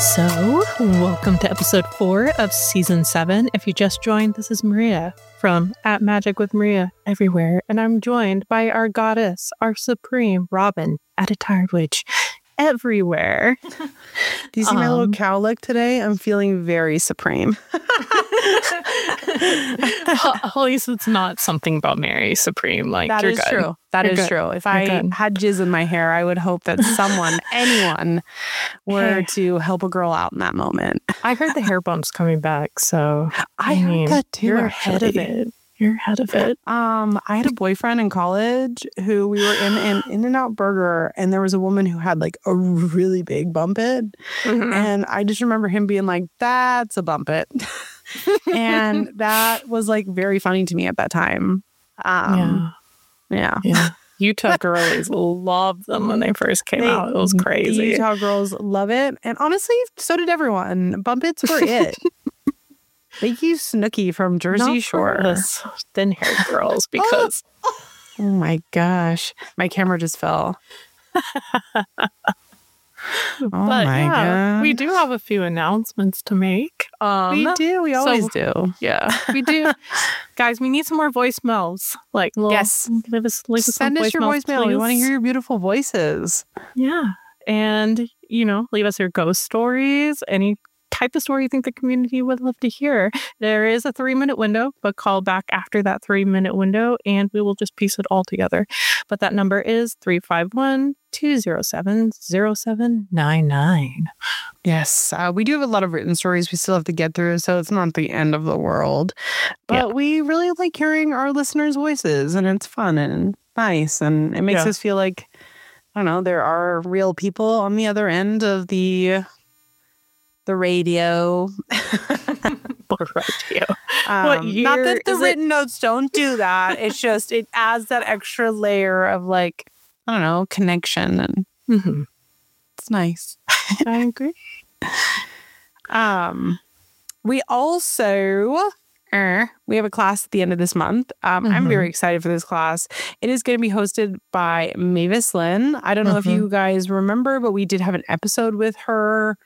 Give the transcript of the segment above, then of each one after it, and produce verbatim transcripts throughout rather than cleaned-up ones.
So, welcome to episode four of season seven. If you just joined, this is Maria from At Magic with Maria everywhere. And I'm joined by our goddess, our supreme Robin, at a tired witch everywhere. Do you see um, my little cowlick today? I'm feeling very supreme. At least it's not something about Mary Supreme. Like that you're is good. true. That you're is good. true. If you're I good. had jizz in my hair, I would hope that someone, anyone, were Hey. to help a girl out in that moment. I heard the hair bump's coming back, so I, I mean, heard that too. You're actually. ahead of it. You're ahead of it. Um, I had a boyfriend in college who we were in an In-N-Out Burger, and there was a woman who had like a really big bump it, Mm-hmm. and I just remember him being like, "That's a bump it," and that was like very funny to me at that time. Um, yeah, yeah, yeah. Utah girlies loved them when they first came They- out. It was The crazy. Utah girls love it, and honestly, so did everyone. Bump its were it. Thank you, Snooki from Jersey Not Shore. for us thin-haired girls, because Oh my gosh, my camera just fell. Oh but my yeah, god, we do have a few announcements to make. Um, we do. We always so- do. Yeah, we do. Guys, we need some more voicemails. Like, little, Yes. leave us, leave us Send some us your voicemails, voicemail. We want to please. hear your beautiful voices. Yeah. And, you know, leave us your ghost stories, any type of story you think the community would love to hear. There is a three minute window, but call back after that three minute window and we will just piece it all together. But that number is three five one, two zero seven, zero seven nine nine. Yes, uh, we do have a lot of written stories we still have to get through, so it's not the end of the world. But Yeah. we really like hearing our listeners' voices, and it's fun and nice, and it makes Yeah. us feel like, I don't know, there are real people on the other end of the the radio. Radio. Um, What not year that the is it? written notes don't do that. It's just it adds that extra layer of like, I don't know, connection, and Mm-hmm. it's nice. I agree. Um, we also er, we have a class at the end of this month. Um, I'm Mhm. very excited for this class. It is going to be hosted by Mavis Lynn. I don't know if Mhm. you guys remember, but we did have an episode with her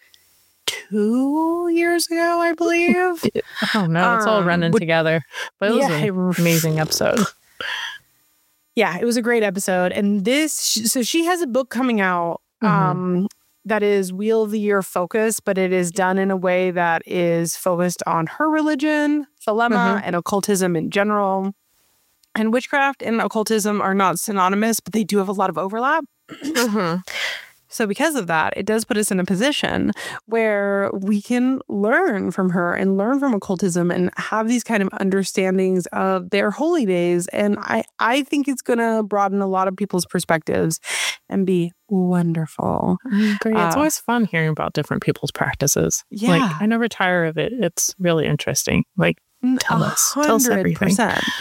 two years ago, I believe. I don't know. It's all Um, running would- together. But it was Yeah, an it- amazing episode. Yeah, it was a great episode. And this, so she has a book coming out Mhm. um, that is Wheel of the Year focused, but it is done in a way that is focused on her religion, Thelema, Mhm. and occultism in general. And witchcraft and occultism are not synonymous, but they do have a lot of overlap. Mm-hmm. So because of that, it does put us in a position where we can learn from her and learn from occultism and have these kind of understandings of their holy days. And I, I think it's going to broaden a lot of people's perspectives and be wonderful. I agree. It's Uh, always fun hearing about different people's practices. Yeah. Like, I never tire of it. It's really interesting. Like, tell us. Tell us everything.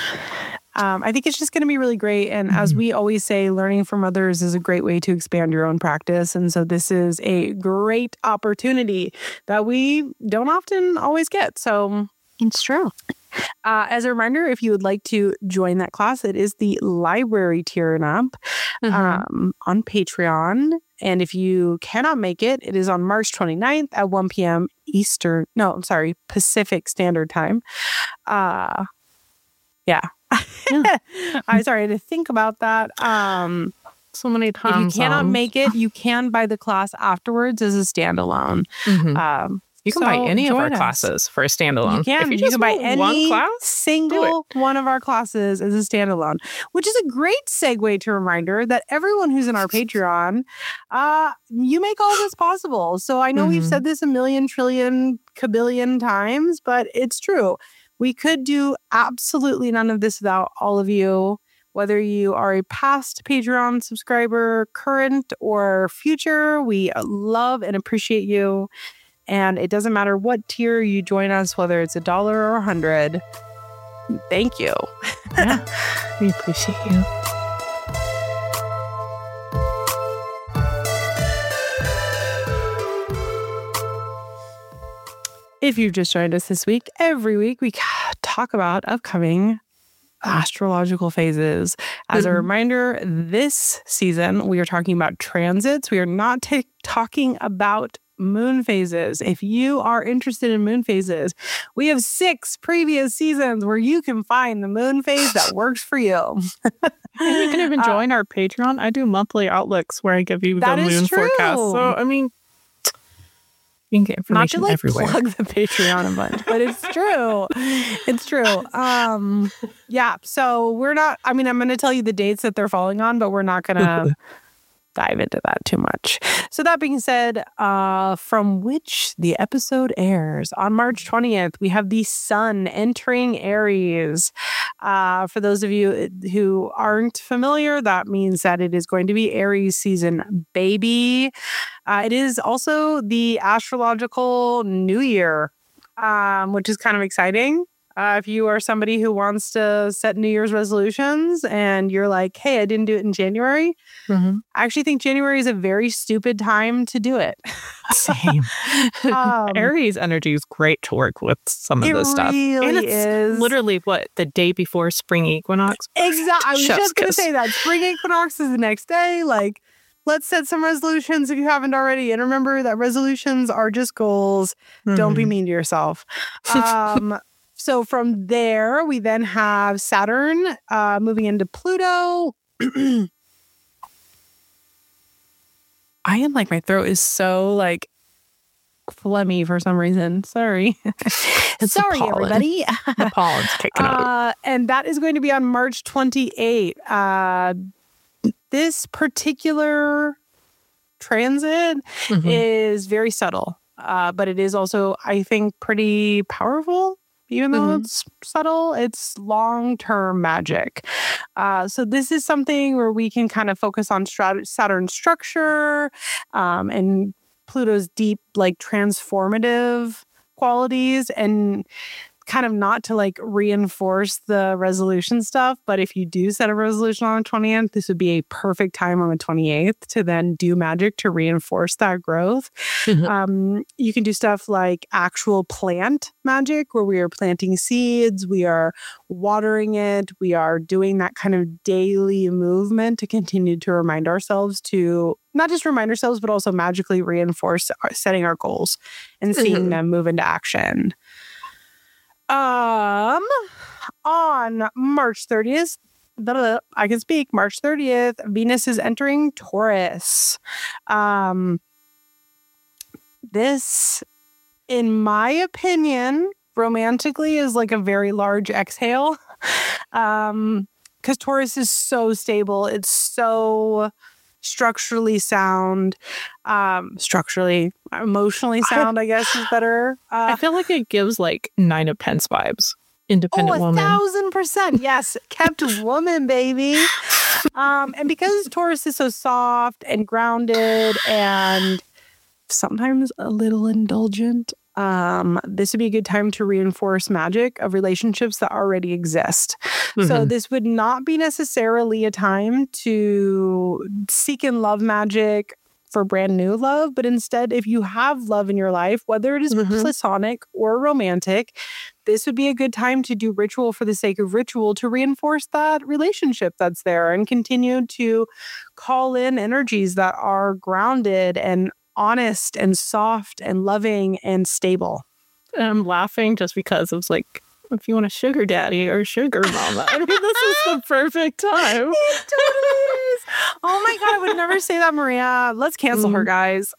Um, I think it's just going to be really great. And as Mhm. we always say, learning from others is a great way to expand your own practice. And so this is a great opportunity that we don't often always get. So It's true. uh, as a reminder, if you would like to join that class, it is the library tier up um, on Patreon. And if you cannot make it, it is on March twenty-ninth at one p.m. Eastern. No, I'm sorry, Pacific Standard Time. Uh, yeah. Yeah. I'm sorry to think about that. Um, So many if you times. cannot um, make it, you can buy the class afterwards as a standalone. mhm. Um, You can so buy any of our join us. classes for a standalone. You can. If You, you, just can buy want any one class. single one of our classes as a standalone, which is a great segue to a reminder that everyone who's in our Patreon, uh, you make all this possible. So I know we've Mhm. said this a million, trillion, kabillion times, but it's true. We could do absolutely none of this without all of you, whether you are a past Patreon subscriber, current or future. We love and appreciate you. And it doesn't matter what tier you join us, whether it's a dollar or a hundred. Thank you. Yeah, we appreciate you. If you've just joined us this week, every week we talk about upcoming astrological phases. As a Mhm. reminder, this season we are talking about transits. We are not ta- talking about moon phases. If you are interested in moon phases, we have six previous seasons where you can find the moon phase that works for you. And you can even join uh, our Patreon. I do monthly outlooks where I give you the moon forecast. So, I mean, you can get information Not to like everywhere. Plug the Patreon a bunch, but it's true. It's true. Um, yeah. So we're not. I mean, I'm going to tell you the dates that they're falling on, but we're not going to dive into that too much. So that being said, uh, from which the episode airs on March twentieth, we have the sun entering Aries. Uh, for those of you who aren't familiar, that means that it is going to be Aries season, baby. Uh, it is also the astrological new year, um, which is kind of exciting. Uh, if you are somebody who wants to set New Year's resolutions and you're like, hey, I didn't do it in January. Mm-hmm. I actually think January is a very stupid time to do it. Same. um, Aries energy is great to work with some of this stuff. Really and it's is. literally what, the day before spring equinox? Exactly. I was just, just going to say that. Spring equinox is the next day. Like, let's set some resolutions if you haven't already. And remember that resolutions are just goals. Mm-hmm. Don't be mean to yourself. Um So from there, we then have Saturn uh, moving into Pluto. I am like, my throat is so like phlegmy for some reason. Sorry. Sorry, everybody. The pollen's kicking out. Uh, and that is going to be on March twenty-eighth. Uh, this particular transit mm-hmm. is very subtle, uh, but it is also, I think, pretty powerful. Even though mm-hmm. it's subtle, it's long-term magic. Uh, so this is something where we can kind of focus on strat- Saturn's structure um, and Pluto's deep, like, transformative qualities, and kind of not to like reinforce the resolution stuff. But if you do set a resolution on the twentieth, this would be a perfect time on the twenty-eighth to then do magic to reinforce that growth. Mm-hmm. Um, you can do stuff like actual plant magic, where we are planting seeds, we are watering it, we are doing that kind of daily movement to continue to remind ourselves to not just remind ourselves, but also magically reinforce our, setting our goals and seeing mm-hmm. them move into action. Um, on March thirtieth, blah, blah, blah, I can speak. March thirtieth, Venus is entering Taurus. Um, this, in my opinion, romantically is like a very large exhale. Um, because Taurus is so stable. It's so structurally sound, um, structurally, emotionally sound, I guess is better. Uh, I feel like it gives like Nine of Pence vibes. Independent oh, a woman. a thousand percent. Yes. Kept woman, baby. Um, and because Taurus is so soft and grounded and sometimes a little indulgent, um, this would be a good time to reinforce magic of relationships that already exist. Mm-hmm. So this would not be necessarily a time to seek and love magic for brand new love, but instead, if you have love in your life, whether it is mm-hmm. platonic or romantic, this would be a good time to do ritual for the sake of ritual to reinforce that relationship that's there and continue to call in energies that are grounded and honest and soft and loving and stable. I'm laughing just because it was like, if you want a sugar daddy or sugar mama, I mean, this is the perfect time. It totally is. Oh my God, I would never say that, Maria. Let's cancel mm. her, guys.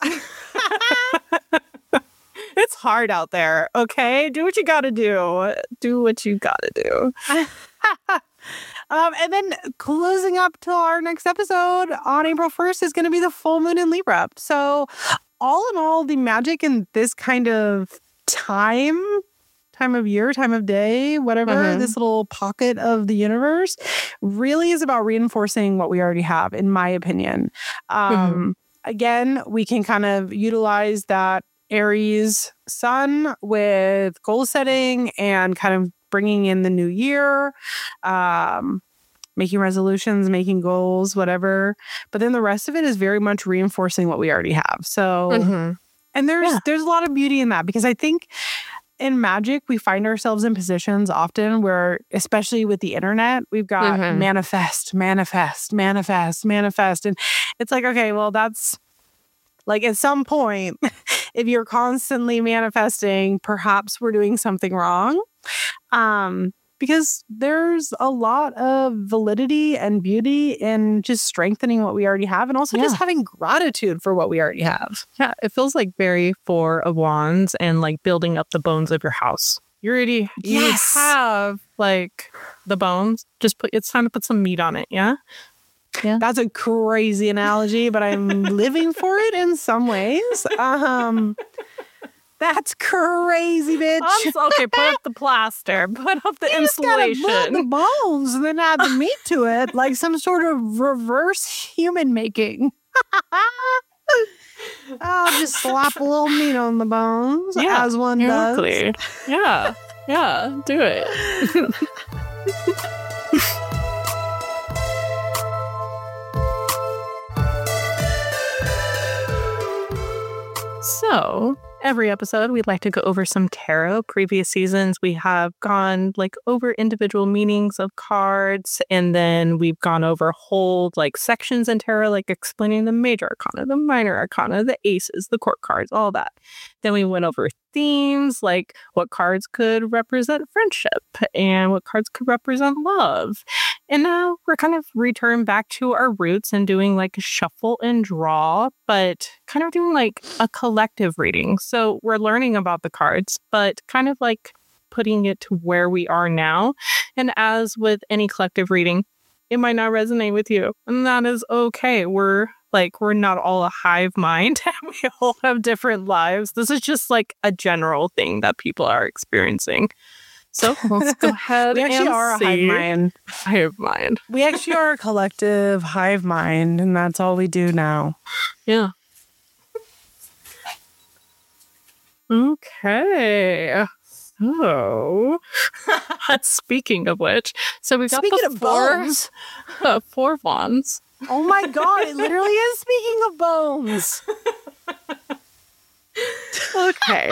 It's hard out there, okay? Do what you gotta do. Do what you gotta do. Um, and then closing up to our next episode on April first is going to be the full moon in Libra. So all in all, the magic in this kind of time, time of year, time of day, whatever, mm-hmm. this little pocket of the universe really is about reinforcing what we already have, in my opinion. Um, mm-hmm. Again, we can kind of utilize that Aries sun with goal setting and kind of bringing in the new year, um, making resolutions, making goals, whatever. But then the rest of it is very much reinforcing what we already have. So, mm-hmm. and there's yeah. there's a lot of beauty in that, because I think in magic, we find ourselves in positions often where, especially with the internet, we've got mm-hmm. manifest, manifest, manifest, manifest. And it's like, okay, well, that's Like at some point, if you're constantly manifesting, perhaps we're doing something wrong. Um, because there's a lot of validity and beauty in just strengthening what we already have and also Yeah. just having gratitude for what we already have. Yeah, it feels like very Four of Wands and like building up the bones of your house. You already Yes. you have like the bones. Just put it's time to put some meat on it, yeah? That's a crazy analogy, but I'm living for it in some ways. Um, that's crazy, bitch. Um, so- okay, put up the plaster. Put up the You just gotta build insulation. the bones and then add the meat to it, like some sort of reverse human making. I'll just slap a little meat on the bones, Yeah, as one does. Exactly. Yeah. Yeah. Do it. So, every episode, we'd like to go over some tarot. Previous seasons, we have gone like over individual meanings of cards, and then we've gone over whole like sections in tarot, like explaining the major arcana, the minor arcana, the aces, the court cards, all that. Then we went over themes, like what cards could represent friendship and what cards could represent love. And now we're kind of returned back to our roots and doing like a shuffle and draw, but kind of doing like a collective reading. So we're learning about the cards, but kind of like putting it to where we are now. And as with any collective reading, it might not resonate with you. And that is okay. We're like, we're not all a hive mind. We all have different lives. This is just like a general thing that people are experiencing. So let's go ahead We actually and are a see. hive mind. Hive mind. We actually are a collective hive mind, and that's all we do now. Yeah. Okay. So, speaking of which, so we got Speaking the of four, bones. uh, four wands. Oh my god, it literally is speaking of bones. Okay.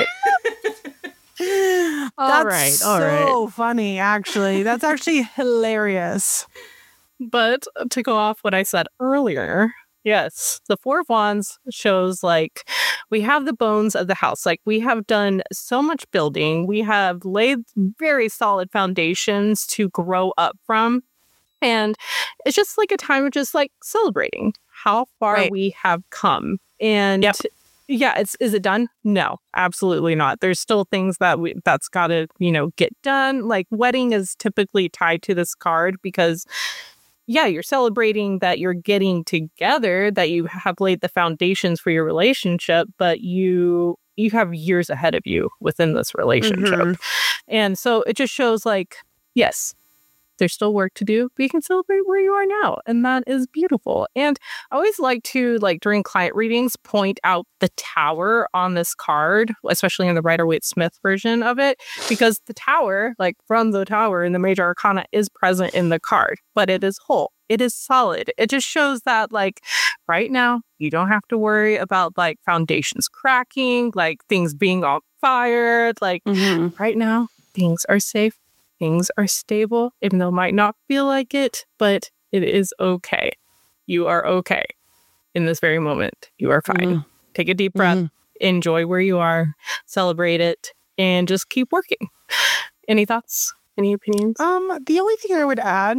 all That's right. All right. so funny, actually. That's actually hilarious. But to go off what I said earlier, yes, the Four of Wands shows like we have the bones of the house. Like we have done so much building. We have laid very solid foundations to grow up from. And it's just like a time of just like celebrating how far Right. we have come. And Yep. yeah, it's is it done? No, absolutely not. There's still things that we that's got to, you know, get done. Like wedding is typically tied to this card because yeah, you're celebrating that you're getting together, that you have laid the foundations for your relationship, but you you have years ahead of you within this relationship. Mhm. And so it just shows like, yes, there's still work to do, but you can celebrate where you are now. And that is beautiful. And I always like to, like, during client readings, point out the tower on this card, especially in the Rider-Waite-Smith version of it, because the tower, like from the tower in the major arcana, is present in the card, but it is whole. It is solid. It just shows that, like, right now, you don't have to worry about, like, foundations cracking, like, things being all fired. Like, Mhm. right now, things are safe. Things are stable, even though it might not feel like it, but it is okay. You are okay in this very moment. You are fine. Mhm. Take a deep breath, Mhm. enjoy where you are, celebrate it, and just keep working. Any thoughts? Any opinions? Um, the only thing I would add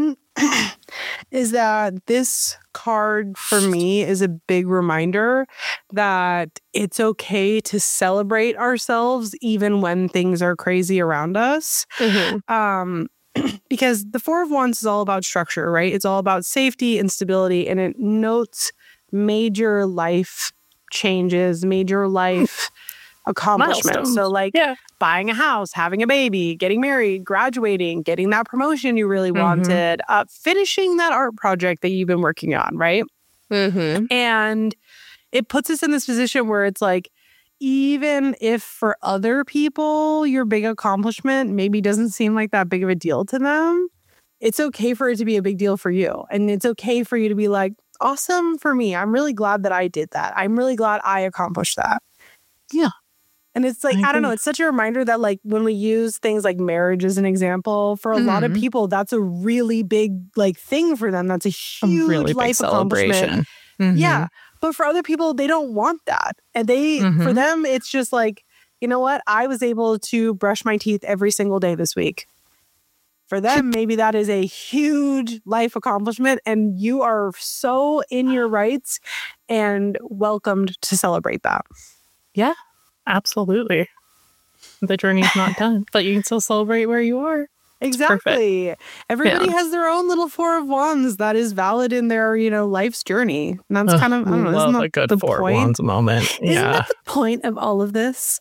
is that this card for me is a big reminder that it's okay to celebrate ourselves even when things are crazy around us. Mm-hmm. Um, because the Four of Wands is all about structure, right? It's all about safety and stability, and it notes major life changes, major life accomplishments. Milestones. So, like, Yeah. buying a house, having a baby, getting married, graduating, getting that promotion you really Mhm. wanted, uh, finishing that art project that you've been working on, right? Mm-hmm. And it puts us in this position where it's like, even if for other people your big accomplishment maybe doesn't seem like that big of a deal to them, it's okay for it to be a big deal for you. And it's okay for you to be like, awesome for me. I'm really glad that I did that. I'm really glad I accomplished that. Yeah. And it's like, I I, don't know, agree. it's such a reminder that, like, when we use things like marriage as an example, for a lot of Mhm. people, that's a really big, like, thing for them. That's a A huge really big life accomplishment. celebration. Mhm. Yeah. But for other people, they don't want that. And they, Mhm. for them, it's just like, you know what? I was able to brush my teeth every single day this week. For them, maybe that is a huge life accomplishment, and you are so in your rights and welcomed to celebrate that. Yeah, absolutely. The journey's not done, but you can still celebrate where you are. Exactly. Everybody Yeah. has their own little Four of Wands that is valid in their, you know, life's journey. And that's Ugh, kind of, I don't know, isn't love a that good the Four point? Wands moment. Isn't Yeah. that the point of all of this?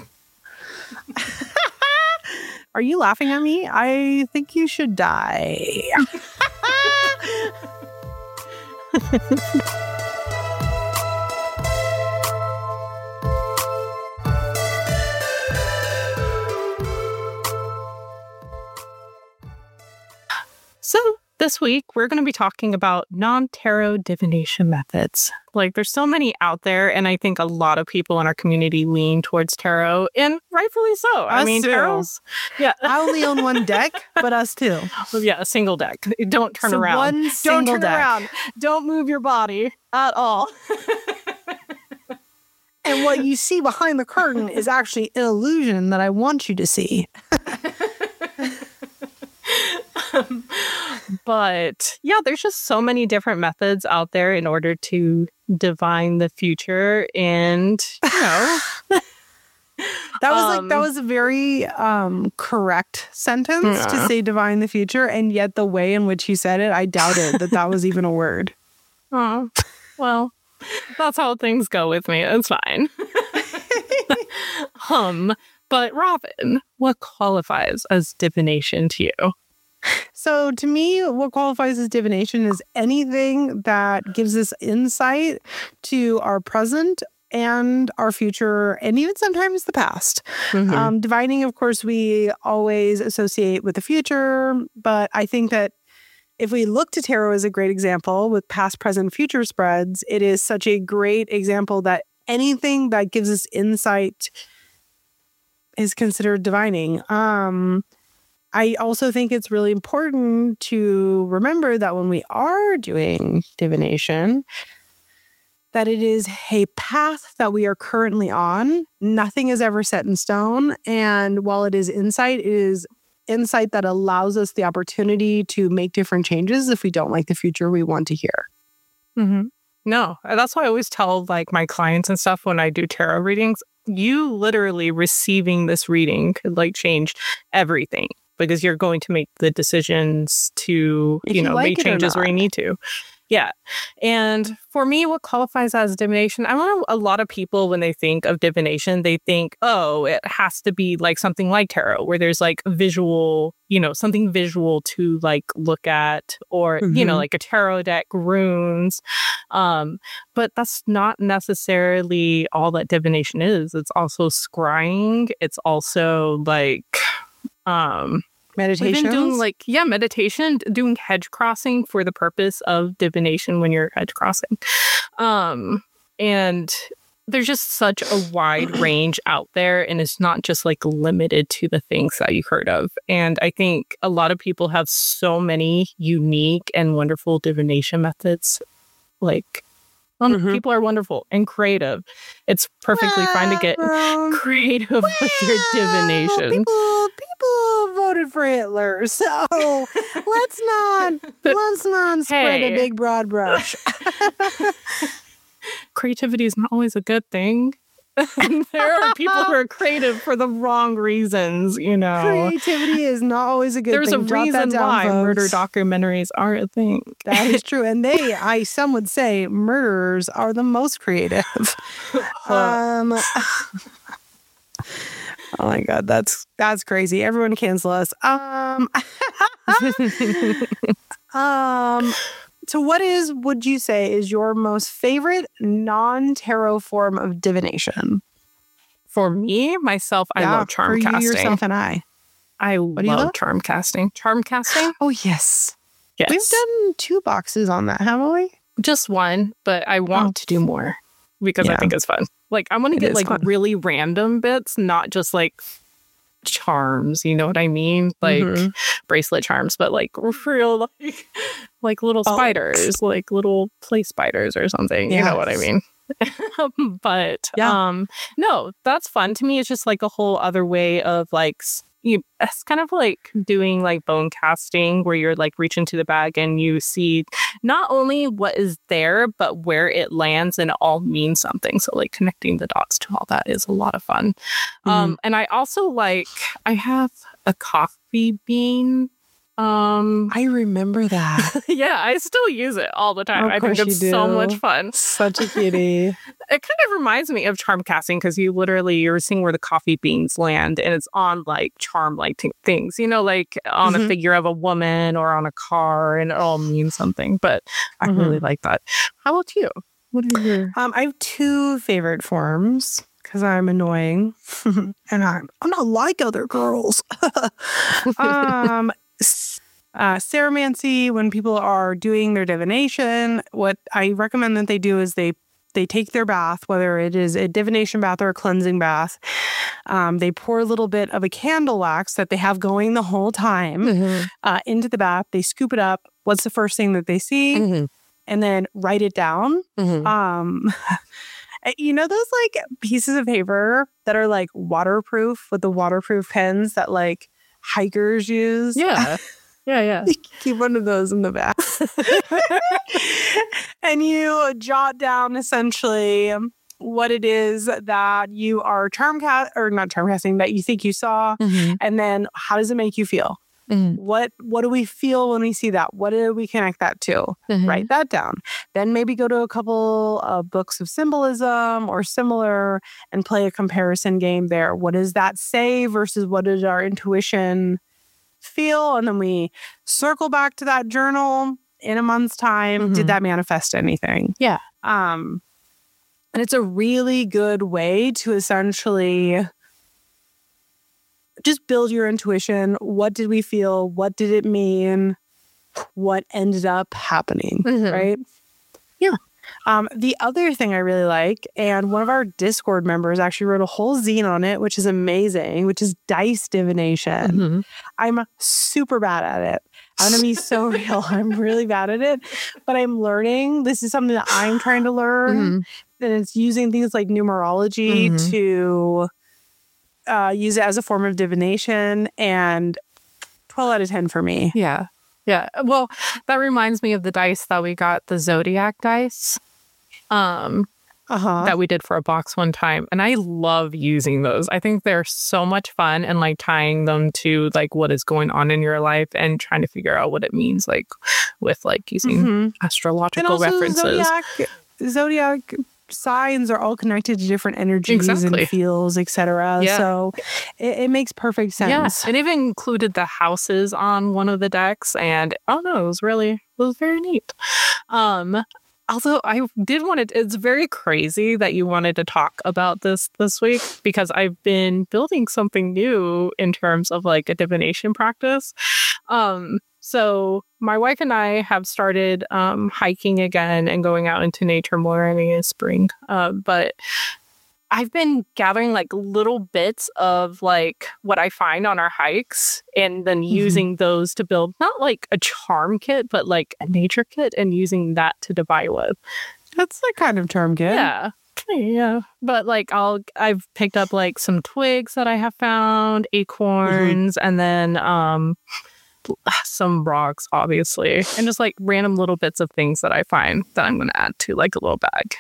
Are you laughing at me? I think you should die. So this week, we're going to be talking about non-tarot divination methods. Like, there's so many out there, and I think a lot of people in our community lean towards tarot, and rightfully so. I Us mean, too. tarot's, yeah, I only own one deck, but us too. yeah, a single deck. Don't turn So around. one Don't single turn deck. around. Don't move your body at all. And what you see behind the curtain is actually an illusion that I want you to see. But yeah, there's just so many different methods out there in order to divine the future. And, you know, That was like Um, that was a very um, correct sentence to Yeah. say divine the future, and yet the way in which he said it, I doubted that that was even a word. oh, well, that's how things go with me. It's fine. um, but Robin, what qualifies as divination to you? So to me, what qualifies as divination is anything that gives us insight to our present and our future, and even sometimes the past. Mhm. Um, divining, of course, we always associate with the future, but I think that if we look to tarot as a great example with past, present, future spreads, it is such a great example that anything that gives us insight is considered divining. Um, I also think it's really important to remember that when we are doing divination, that it is a path that we are currently on. Nothing is ever set in stone. And while it is insight, it is insight that allows us the opportunity to make different changes if we don't like the future we want to hear. Mm-hmm. No, that's why I always tell like my clients and stuff when I do tarot readings, you literally receiving this reading could like change everything because you're going to make the decisions to, If you you know, like make it or changes where you not. need to. Yeah. And for me, what qualifies as divination, I know a lot of people, when they think of divination, they think, oh, it has to be like something like tarot, where there's like visual, you know, something visual to like look at, or, you know, Mhm. like a tarot deck, runes. Um, but that's not necessarily all that divination is. It's also scrying. It's also like, um, Meditations. we've been doing like, yeah, meditation, doing hedge crossing for the purpose of divination when you're hedge crossing. Um, and there's just such a wide range out there, and it's not just like limited to the things that you heard of. And I think a lot of people have so many unique and wonderful divination methods. Like, um, Mhm. people are wonderful and creative. It's perfectly fine to get Um, creative with your well, divination. People, people voted for Hitler, so let's not let's not spread Hey. a big broad brush. Creativity is not always a good thing. And there are people who are creative for the wrong reasons, you know. Creativity is not always a good There's thing. a Jot that reason down, why folks. murder documentaries are a thing. That is true, and they, I some would say, murderers are the most creative. um. Oh my god, that's that's crazy. Everyone cancel us. Um. um. So, what is would you say is your most favorite non-tarot form of divination? For me, myself, I Yeah, love charm for you, casting. yourself, and I. I do you love love? charm casting. Charm casting? Oh yes, Yes. we've done two boxes on that, haven't we? just one, but I want Oh. to do more because I Yeah. think it's fun. Like, I want to It get is like fun. really random bits, not just like charms, you know what I mean? Like Mhm. bracelet charms, but like real like like little Oh. spiders, like little play spiders or something. You know what I Yes. mean? But Yeah. um, no, that's fun. To me, it's just like a whole other way of like, s- you, it's kind of like doing like bone casting where you're like reaching to the bag and you see not only what is there, but where it lands and it all means something. So like connecting the dots to all that is a lot of fun. Um, and I also like, I have a coffee bean. Um, I remember that. yeah, I still use it all the time. Of I think course it's you so do. much fun. Such a cutie. It kind of reminds me of charm casting because you literally you're seeing where the coffee beans land and it's on like charm like t- things, you know, like on Mhm. a figure of a woman or on a car, and it all means something. But I Mhm. really like that. How about you? What are your Um, I have two favorite forms because I'm annoying and I'm I'm not like other girls. um, s- uh, Ceromancy, when people are doing their divination, what I recommend that they do is they they take their bath, whether it is a divination bath or a cleansing bath. Um, they pour a little bit of a candle wax that they have going the whole time uh, into the bath. They scoop it up. What's the first thing that they see? And then write it down. Um, you know those like pieces of paper that are like waterproof with the waterproof pens that like hikers use? Yeah. Yeah, yeah. You keep one of those in the back. And you jot down essentially what it is that you are charm cast or not charm casting that you think you saw, and then how does it make you feel? What what do we feel when we see that? What do we connect that to? Write that down. Then maybe go to a couple of books of symbolism or similar and play a comparison game there. What does that say versus what does our intuition feel? And then we circle back to that journal in a month's time. Mhm. Did that manifest anything? Yeah. Um, and it's a really good way to essentially just build your intuition. What did we feel? What did it mean? What ended up happening? Mhm. Right? Yeah. Um, the other thing I really like, and one of our Discord members actually wrote a whole zine on it, which is amazing, which is dice divination. Mhm. I'm super bad at it. I'm going to be so real. I'm really bad at it, but I'm learning. This is something that I'm trying to learn. Mhm. And it's using things like numerology Mhm. to uh, use it as a form of divination, and twelve out of ten for me. Yeah. Yeah. Well, that reminds me of the dice that we got, the Zodiac dice. Um, Uh-huh. that we did for a box one time. And I love using those. I think they're so much fun and like tying them to like what is going on in your life and trying to figure out what it means, like with like using Mhm. And astrological also references. zodiac, zodiac signs are all connected to different energies Exactly. and feels, et cetera. Yeah. So it, it makes perfect sense. Yes. And even included the houses on one of the decks. And oh no, it was really, it was very neat. Um, although I did want to, it's very crazy that you wanted to talk about this this week because I've been building something new in terms of like a divination practice. Um, so my wife and I have started um, hiking again and going out into nature more in the spring. Uh, but I've been gathering like little bits of like what I find on our hikes and then using those to build not like a charm kit, but like a nature kit and using that to divine with. That's the kind of term kit. Yeah. Yeah. But like I'll I've picked up like some twigs that I have found, acorns, and then um some rocks, obviously. And just like random little bits of things that I find that I'm gonna add to like a little bag.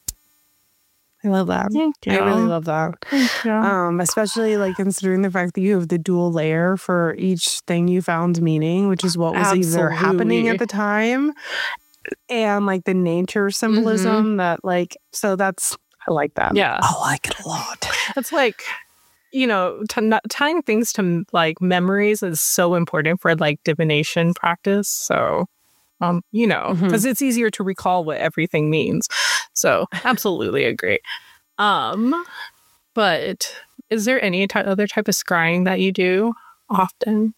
I love that. Thank I really love that. Thank you. Um, especially like considering the fact that you have the dual layer for each thing you found meaning, which is what was either happening Absolutely. at the time and like the nature symbolism that like, so that's, I like that. Yeah. I like it a lot. It's like, you know, t- not, tying things to like memories is so important for like divination practice. So, um, you know, Mhm. because it's easier to recall what everything means. So, absolutely agree. Um, but is there any ty- other type of scrying that you do often?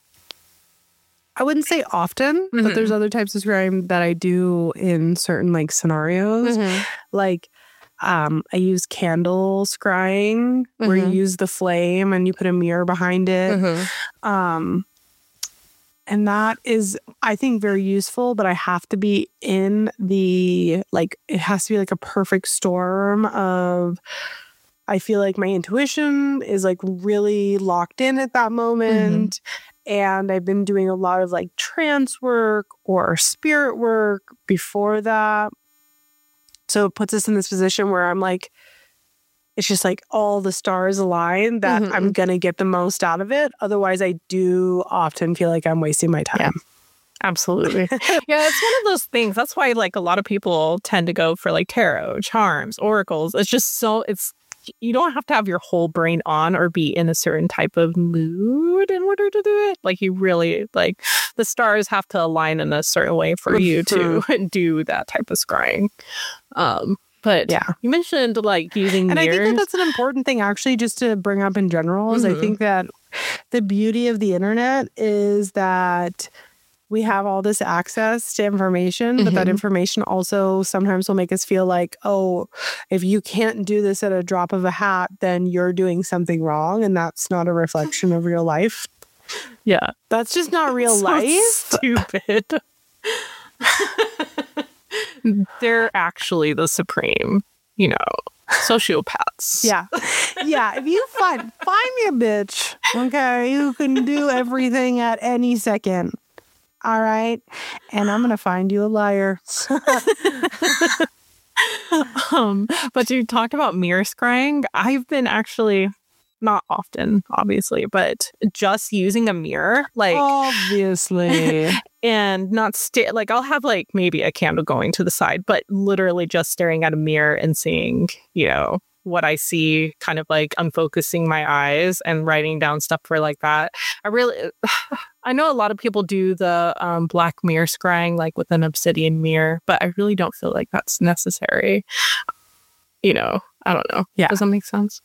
I wouldn't say often, Mhm. but there's other types of scrying that I do in certain like scenarios. Like, um, I use candle scrying where you Mhm. use the flame and you put a mirror behind it. Um, And that is, I think, very useful, but I have to be in the, like, it has to be like a perfect storm of, I feel like my intuition is like really locked in at that moment. Mm-hmm. And I've been doing a lot of like trance work or spirit work before that. So it puts us in this position where I'm like, it's just like all the stars align that mm-hmm. I'm going to get the most out of it. Otherwise, I do often feel like I'm wasting my time. Yeah. Absolutely. Yeah, it's one of those things. That's why like a lot of people tend to go for like tarot, charms, oracles. It's just so, it's, you don't have to have your whole brain on or be in a certain type of mood in order to do it. Like you really, like the stars have to align in a certain way for you to do that type of scrying. Um, But yeah, you mentioned like using and mirrors. I think that that's an important thing actually just to bring up in general is mm-hmm. I think that the beauty of the internet is that we have all this access to information, mm-hmm. but that information also sometimes will make us feel like, oh, if you can't do this at a drop of a hat, then you're doing something wrong. And that's not a reflection of real life. Yeah. That's just not real so life. Stupid. They're actually the supreme, you know, sociopaths. Yeah. Yeah. If you find find me a bitch, okay, who can do everything at any second. All right. And I'm gonna find you a liar. um, but you talked about mirror scrying. I've been actually not often, obviously, but just using a mirror, like obviously, and not stay like I'll have like maybe a candle going to the side, but literally just staring at a mirror and seeing, you know, what I see, kind of like unfocusing my eyes and writing down stuff for like that. I really, I know a lot of people do the um, black mirror scrying, like with an obsidian mirror, but I really don't feel like that's necessary. You know, I don't know. Yeah. Does that make sense?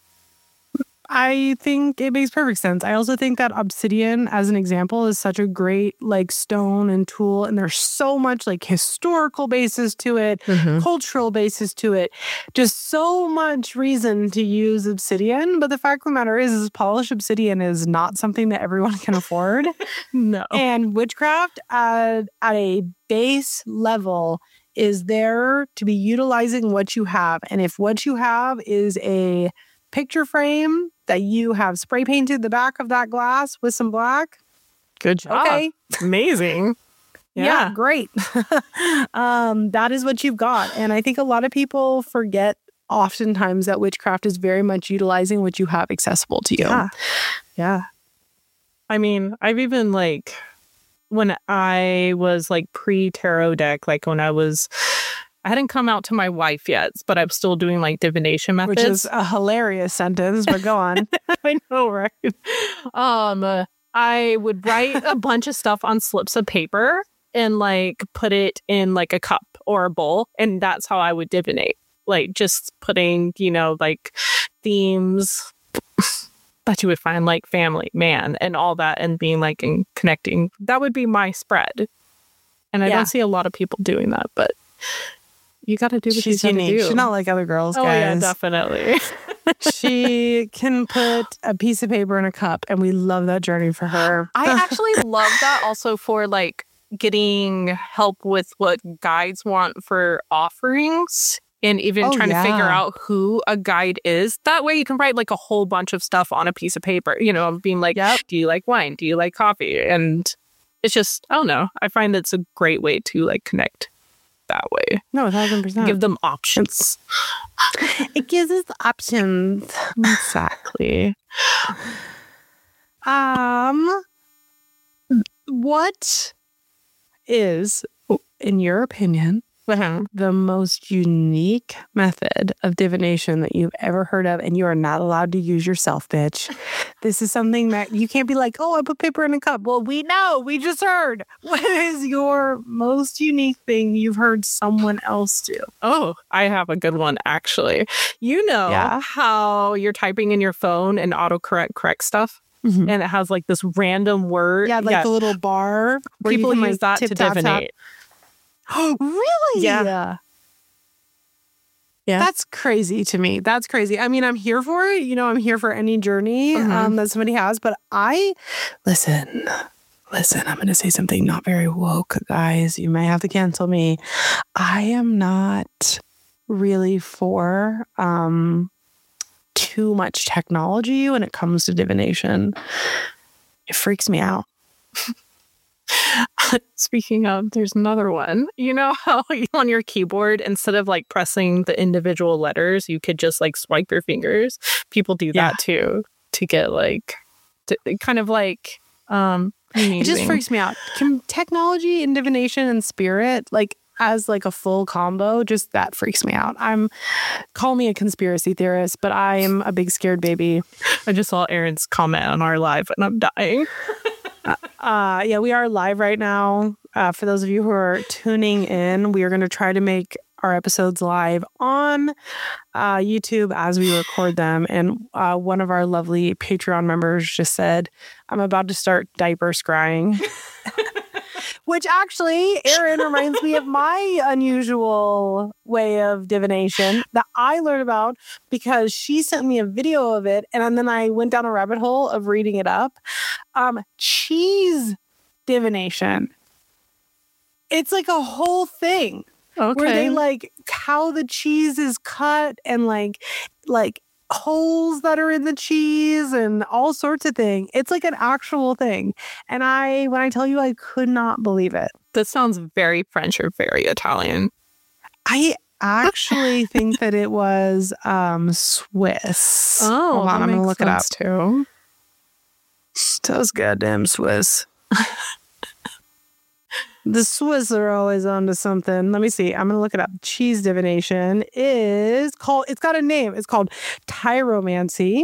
I think it makes perfect sense. I also think that obsidian, as an example, is such a great like stone and tool. And there's so much like historical basis to it, mm-hmm. cultural basis to it, just so much reason to use obsidian. But the fact of the matter is, is polished obsidian is not something that everyone can afford. No. And witchcraft at, at a base level is there to be utilizing what you have. And if what you have is a picture frame that you have spray painted the back of that glass with some black. Good job. Okay. Amazing. Yeah, yeah great. um, that is what you've got. And I think a lot of people forget oftentimes that witchcraft is very much utilizing what you have accessible to you. Yeah. Yeah. I mean, I've even like, when I was like pre-tarot deck, like when I was... I hadn't come out to my wife yet, but I'm still doing like divination methods. Which is a hilarious sentence, but go on. I know, right? Um, uh, I would write a bunch of stuff on slips of paper and like put it in like a cup or a bowl. And that's how I would divinate. Like just putting, you know, like themes that you would find like family, man, and all that and being like and connecting. That would be my spread. And I yeah. don't see a lot of people doing that, but... You got to do what She's you unique. do. She's not like other girls, oh, guys. Yeah, definitely. She can put a piece of paper in a cup, and we love that journey for her. I actually love that also for like getting help with what guides want for offerings and even oh, trying yeah. to figure out who a guide is. That way you can write like a whole bunch of stuff on a piece of paper, you know, being like, yep. do you like wine? Do you like coffee? And it's just, I don't know. I find it's a great way to like connect that way. No, a thousand percent. Give them options. It gives us options. Exactly. Um, what is, in your opinion, uh-huh. the most unique method of divination that you've ever heard of, and you are not allowed to use yourself, bitch? This is something that you can't be like, oh, I put paper in a cup. Well, we know. We just heard. What is your most unique thing you've heard someone else do? Oh, I have a good one, actually. You know yeah. how you're typing in your phone and autocorrect correct stuff? Mm-hmm. And it has like this random word. Yeah, like yeah. the little bar. Where people use like that to divinate. Oh, really? Yeah. Yeah. That's crazy to me. That's crazy. I mean, I'm here for it. You know, I'm here for any journey mm-hmm. um, that somebody has. But I, listen, listen, I'm going to say something not very woke, guys. You may have to cancel me. I am not really for um, too much technology when it comes to divination. It freaks me out. Speaking of, there's another one. You know how on your keyboard, instead of like pressing the individual letters, you could just like swipe your fingers? People do Yeah. that too, to get like, to, kind of like, um, It just amazing. freaks me out. Can technology and divination and spirit, like as like a full combo, just that freaks me out. I'm, call me a conspiracy theorist, but I am a big scared baby. I just saw Aaron's comment on our live and I'm dying. Uh, yeah, we are live right now. Uh, for those of you who are tuning in, we are going to try to make our episodes live on uh, YouTube as we record them. And uh, one of our lovely Patreon members just said, I'm about to start diaper scrying. Which actually, Aaron, reminds me of my unusual way of divination that I learned about because she sent me a video of it. And then I went down a rabbit hole of reading it up. Um, cheese divination. It's like a whole thing. Okay. Where they like how the cheese is cut and like like holes that are in the cheese and all sorts of things. It's like an actual thing. And I, when I tell you, I could not believe it. This sounds very French or very Italian. I actually think that it was um Swiss. Oh, hold on, I'm gonna look it up too. Those goddamn Swiss. The Swiss are always onto something. Let me see. I'm going to look it up. Cheese divination is called, it's got a name. It's called Tyromancy.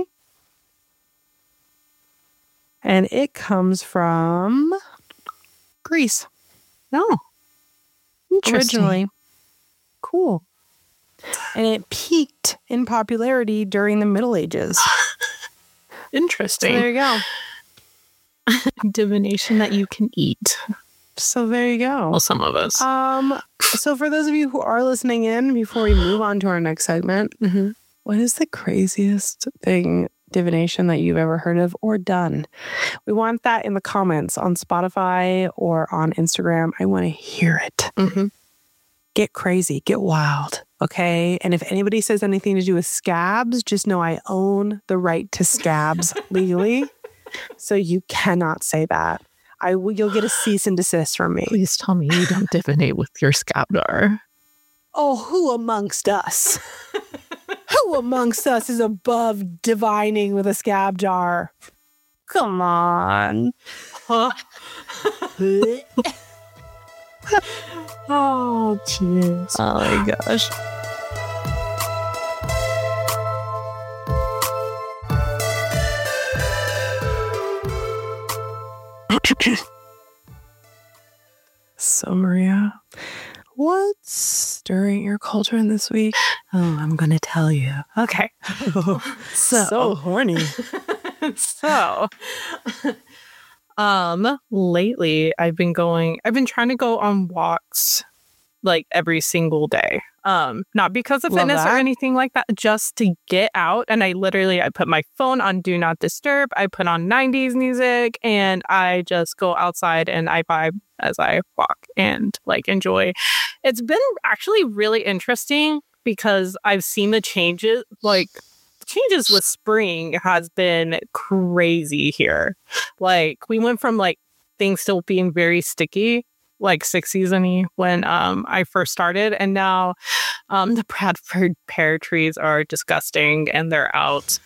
And it comes from Greece. Oh, interesting. Originally. Cool. And it peaked in popularity during the Middle Ages. Interesting. So there you go. Divination that you can eat. So there you go. Well, some of us. Um. So for those of you who are listening in, before we move on to our next segment, Mm-hmm. what is the craziest thing, divination, that you've ever heard of or done? We want that in the comments on Spotify or on Instagram. I want to hear it. Mm-hmm. Get crazy. Get wild. Okay? And if anybody says anything to do with scabs, just know I own the right to scabs legally. So you cannot say that. I will, you'll get a cease and desist from me. Please tell me you don't divinate with your scabdar. Oh, who amongst us? Who amongst us is above divining with a scab jar? Come on. Huh? Oh, jeez. Oh my gosh. So, Maria, what's stirring your culture in this week? Oh, I'm going to tell you. Okay. So, so horny. So, um, lately I've been going, I've been trying to go on walks like every single day. Um, not because of Love fitness that. or anything like that, just to get out. And I literally, I put my phone on Do Not Disturb. I put on nineties music and I just go outside and I vibe as I walk and like enjoy. It's been actually really interesting because I've seen the changes, like changes with spring has been crazy here. Like we went from like things still being very sticky, like six season-y when um I first started, and now um the Bradford pear trees are disgusting and they're out.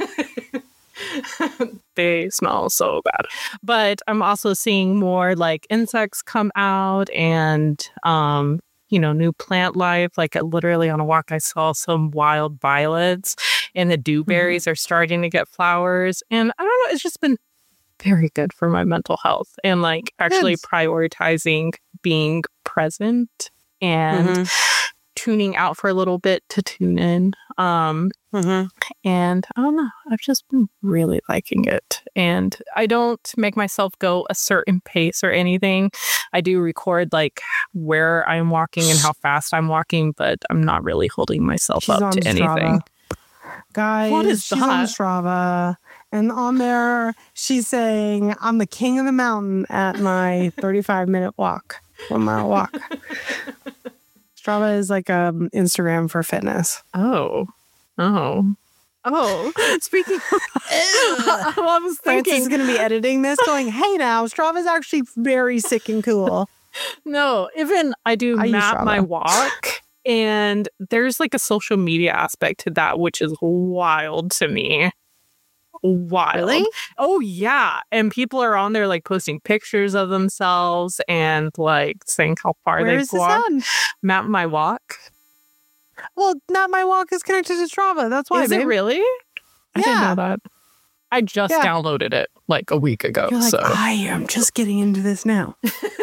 They smell so bad. But I'm also seeing more like insects come out and um you know, new plant life. Like literally on a walk I saw some wild violets and the dewberries mm-hmm. are starting to get flowers, and I don't know, it's just been very good for my mental health and like actually good. Prioritizing being present and mm-hmm. tuning out for a little bit to tune in. Um, mm-hmm. And I don't know, I've just been really liking it. And I don't make myself go a certain pace or anything. I do record like where I'm walking and how fast I'm walking, but I'm not really holding myself she's up to Strava. anything. Guys, what is she's that? on Strava. And on there, she's saying, I'm the king of the mountain at my thirty-five minute walk, one mile walk. Strava is like um Instagram for fitness. Oh. Oh. Oh. Speaking of, I was thinking. Francis is going to be editing this going, hey now, Strava's actually very sick and cool. No, even I do I use map Strava. my walk, and there's like a social media aspect to that, which is wild to me. Wild. Really? Oh, yeah. And people are on there like posting pictures of themselves and like saying how far Where they've is this walked. on? Map my walk. Well, not my walk is connected to Strava. That's why. Is babe. it really? I didn't Yeah. know that. I just Yeah. downloaded it like a week ago. You're like, so I am just getting into this now.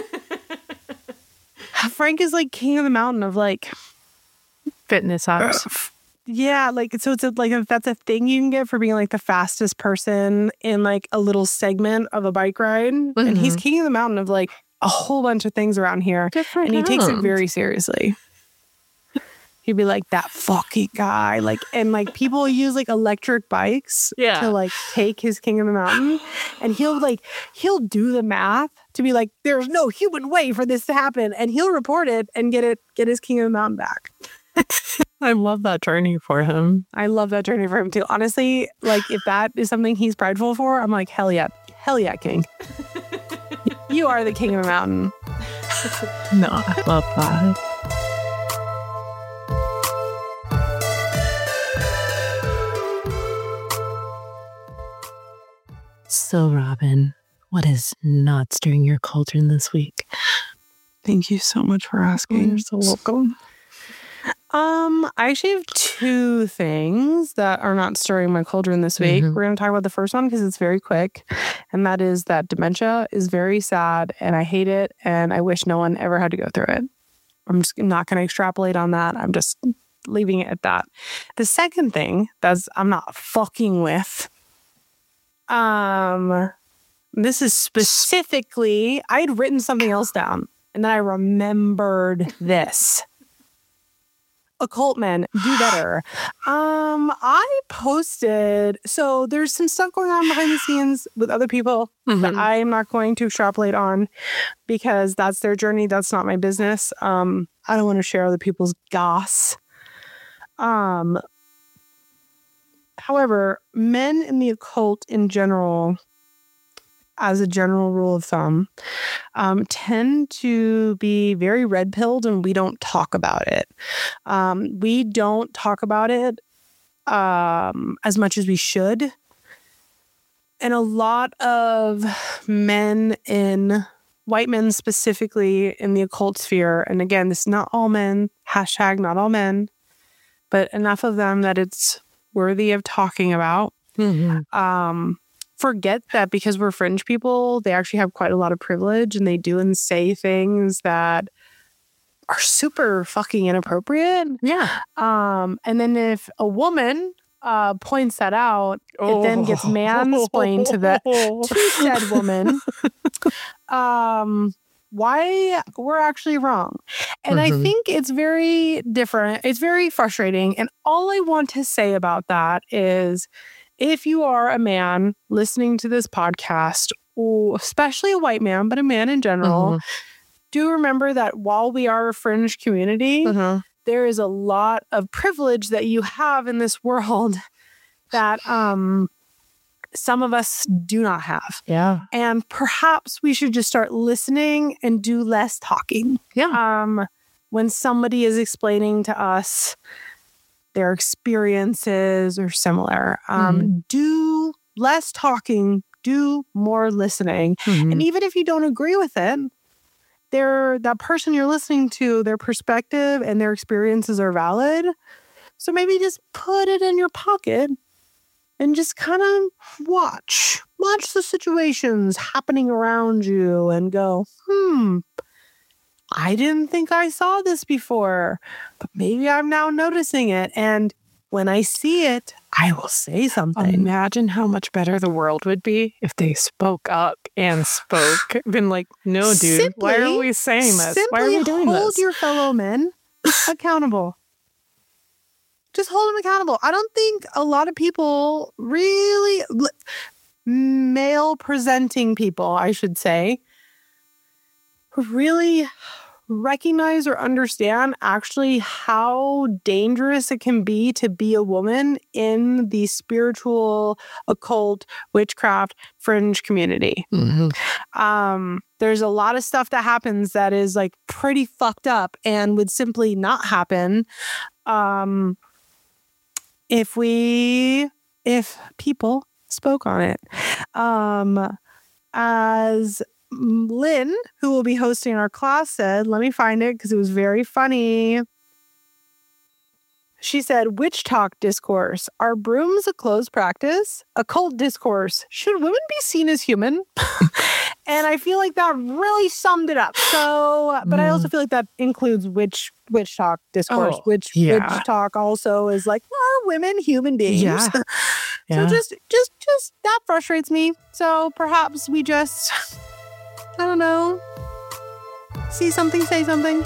Frank is like king of the mountain of like, fitness apps. yeah, like, so it's a, like, if that's a thing you can get for being like the fastest person in like a little segment of a bike ride. And he's king of the mountain of like a whole bunch of things around here. Good for And he takes it him. very seriously. He'd be like, that fucking guy. Like, and like people use like electric bikes Yeah. to like take his king of the mountain. And he'll like, he'll do the math to be like, there's no human way for this to happen. And he'll report it and get it, get his king of the mountain back. I love that journey for him. I love that journey for him too. Honestly, like if that is something he's prideful for, I'm like, hell yeah. Hell yeah, king. You are the king of the mountain. No, I love that. So, Robin, what is not stirring your cauldron this week? Thank you so much for asking. You're so welcome. Um, I actually have two things that are not stirring my cauldron this week. Mhm. We're going to talk about the first one because it's very quick. And that is that dementia is very sad and I hate it. And I wish no one ever had to go through it. I'm just not going to extrapolate on that. I'm just leaving it at that. The second thing that's I'm not fucking with. Um, this is specifically, I had written something else down and then I remembered this. Occult men, do better. Um, I posted, so there's some stuff going on behind the scenes with other people that Mhm. I am not going to extrapolate on because that's their journey. That's not my business. Um, I don't want to share other people's goss. Um, however, men in the occult in general, as a general rule of thumb, um, tend to be very red-pilled and we don't talk about it. Um, we don't talk about it um, as much as we should. And a lot of men in, white men specifically in the occult sphere, and again, this is not all men, hashtag not all men, but enough of them that it's worthy of talking about. Mhm. Um, forget that because we're fringe people, they actually have quite a lot of privilege and they do and say things that are super fucking inappropriate. Yeah. Um, and then if a woman uh, points that out, it then gets mansplained to the to said woman um, why we're actually wrong. And I Mhm. think it's very different. It's very frustrating. And all I want to say about that is if you are a man listening to this podcast, or especially a white man, but a man in general, Mhm. do remember that while we are a fringe community, Mhm. there is a lot of privilege that you have in this world that um, some of us do not have. Yeah. And perhaps we should just start listening and do less talking. Yeah. Um, when somebody is explaining to us their experiences or similar, um, Mm-hmm. do less talking, do more listening. Mhm. And even if you don't agree with it, they're, that person you're listening to, their perspective and their experiences are valid. So maybe just put it in your pocket and just kind of watch, watch the situations happening around you and go, hmm, I didn't think I saw this before, but maybe I'm now noticing it. And when I see it, I will say something. Imagine how much better the world would be if they spoke up and spoke. Been like, no, dude, why are Simply- we saying this? Simply Why are we doing hold this? your fellow men accountable. just hold them accountable. I don't think a lot of people really, male presenting people, I should say, really recognize or understand actually how dangerous it can be to be a woman in the spiritual, occult, witchcraft, fringe community. Mm-hmm. Um, there's a lot of stuff that happens that is like pretty fucked up and would simply not happen um, if we, if people spoke on it. Um, as Lynn, who will be hosting our class, said, let me find it because it was very funny. She said, witch talk discourse. Are brooms a closed practice? Occult discourse. Should women be seen as human? And I feel like that really summed it up. So, but mm. I also feel like that includes witch witch talk discourse. Oh, witch yeah. witch talk also is like, are women human beings? Yeah. so yeah. just, just, just that frustrates me. So perhaps we just, I don't know, see something, say something.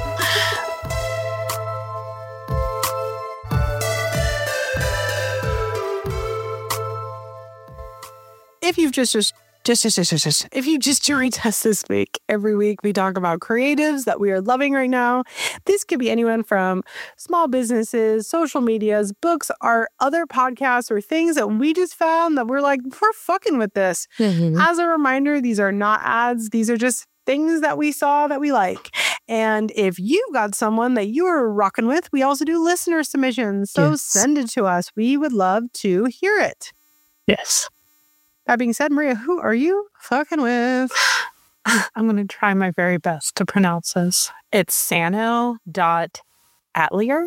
If you've just, just, just, just, just, just, if you just joined us this week, every week we talk about creatives that we are loving right now. This could be anyone from small businesses, social medias, books, art, other podcasts, or things that we just found that we're like, we're fucking with this. Mm-hmm. As a reminder, these are not ads. These are just things that we saw that we like. And if you got someone that you are rocking with, we also do listener submissions. So yes. Send it to us. We would love to hear it. Yes. That being said, Maria, who are you fucking with? I'm going to try my very best to pronounce this. It's Sano dot Atelier.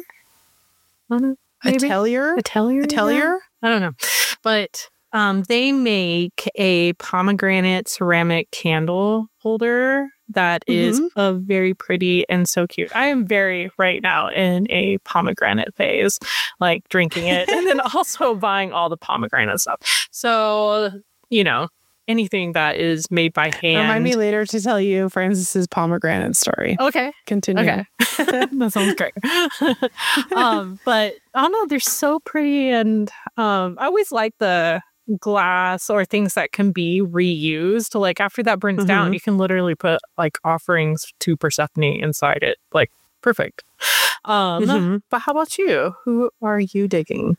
Atelier? Atelier? Atelier? I don't know. But um, they make a pomegranate ceramic candle holder that mm-hmm. is a very pretty and so cute. I am very right now in a pomegranate phase, like drinking it and then also buying all the pomegranate stuff. So, you know, anything that is made by hand. Remind me later to tell you Francis's pomegranate story. Okay. Continue. Okay. That sounds great. um, but I don't know, they're so pretty. And um, I always like the glass or things that can be reused. Like after that burns mm-hmm. down, you can literally put like offerings to Persephone inside it. Like perfect. Um, mm-hmm. But how about you? Who are you digging?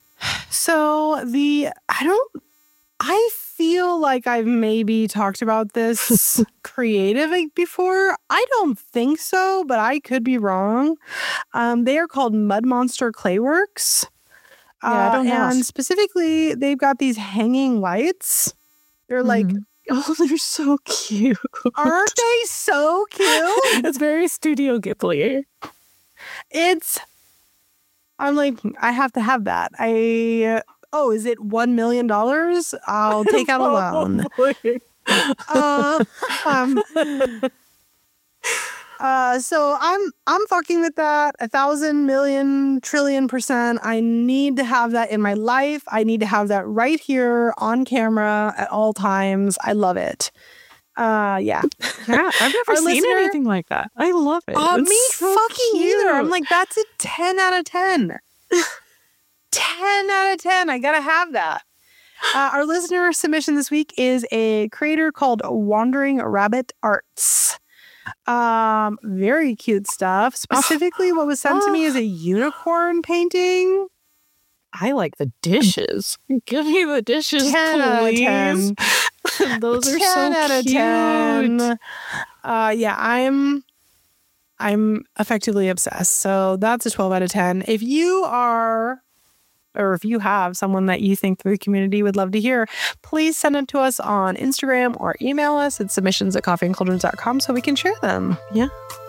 So the, I don't, I feel like I've maybe talked about this creative before. I don't think so, but I could be wrong. Um, they are called Mud Monster Clayworks. Yeah, I don't know. Uh, and specifically, they've got these hanging lights. They're like, mm-hmm. oh, they're so cute. Aren't they so cute? It's very Studio Ghibli. It's, I'm like, I have to have that. I, oh, is it one million dollars? I'll take out a loan. uh, um, Uh, so I'm I'm fucking with that a thousand million trillion percent. I need to have that in my life. I need to have that right here on camera at all times. I love it. Uh, yeah, yeah. I've never seen listener, anything like that. I love it. Uh, it's me so fucking cute. either. I'm like, that's a ten out of ten. ten out of ten. I gotta have that. Uh, our listener submission this week is a creator called Wandering Rabbit Arts. Um, very cute stuff. Specifically, oh. what was sent oh. to me is a unicorn painting. I like the dishes. Give me the dishes, ten please. Out of ten. Those are ten so out of cute. ten. Uh, yeah, I'm I'm effectively obsessed. So that's a twelve out of ten. If you are, or if you have someone that you think the community would love to hear, please send it to us on Instagram or email us at submissions at coffee and cauldrons dot com so we can share them. Yeah.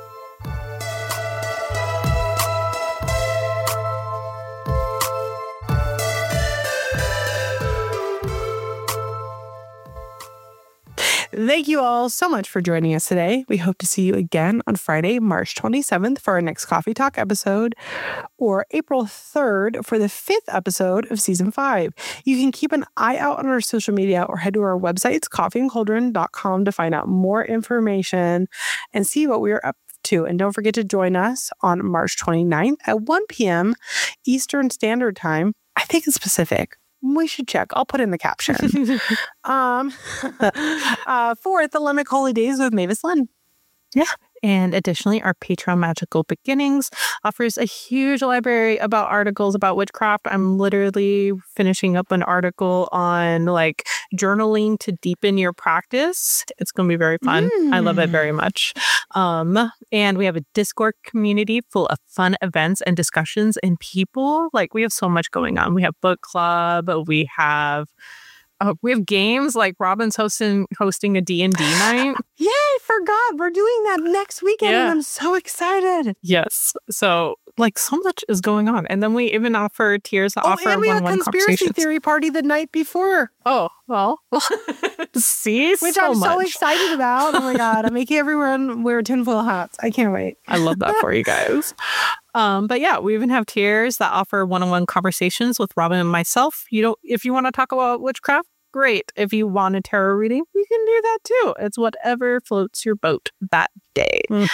Thank you all so much for joining us today. We hope to see you again on Friday, March twenty-seventh for our next Coffee Talk episode, or April third for the fifth episode of season five. You can keep an eye out on our social media or head to our websites, coffee and cauldron dot com, to find out more information and see what we are up too. And don't forget to join us on March twenty-ninth at one p.m. Eastern Standard Time. I think it's Pacific. We should check. I'll put in the caption. um, uh, for the Limerick Holy Days with Mavis Lynn. Yeah. And additionally, our Patreon Magical Beginnings offers a huge library about articles about witchcraft. I'm literally finishing up an article on like journaling to deepen your practice. It's going to be very fun. Mm. I love it very much. Um, and we have a Discord community full of fun events and discussions and people. Like we have so much going on. We have book club. We have... Uh, we have games like Robin's hosting hosting a D and D night. Yeah, I forgot. We're doing that next weekend yeah. and I'm so excited. Yes. So like so much is going on. And then we even offer tiers that oh, offer and we one-on-one have a conspiracy theory party the night before. Oh, well. See? Which so I'm much. so excited about. Oh my God. I'm making everyone wear tinfoil hats. I can't wait. I love that for you guys. Um, but yeah, we even have tiers that offer one-on-one conversations with Robin and myself. You don't, if you want to talk about witchcraft, great. If you want a tarot reading, we can do that too. It's whatever floats your boat that day. Mm.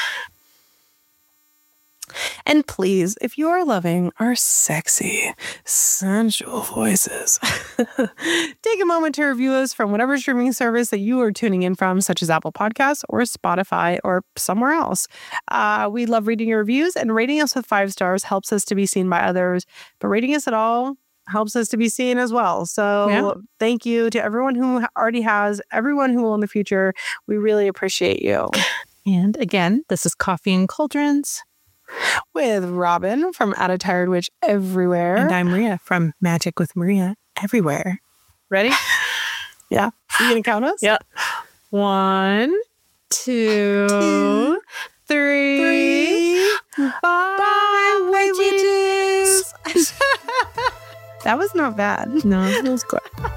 And please, if you are loving our sexy, sensual voices, take a moment to review us from whatever streaming service that you are tuning in from, such as Apple Podcasts or Spotify or somewhere else. Uh, we love reading your reviews, and rating us with five stars helps us to be seen by others. But rating us at all helps us to be seen as well. So yeah. Thank you to everyone who already has, everyone who will in the future. We really appreciate you. And again, this is Coffee and Cauldrons with Robin from At a Tired Witch Everywhere. And I'm Maria from Magic with Maria Everywhere. Ready? Yeah. Are you going to count us? Yeah. One, two, two three, three. Bye, Bye witches. witches. That was not bad. No, it was good.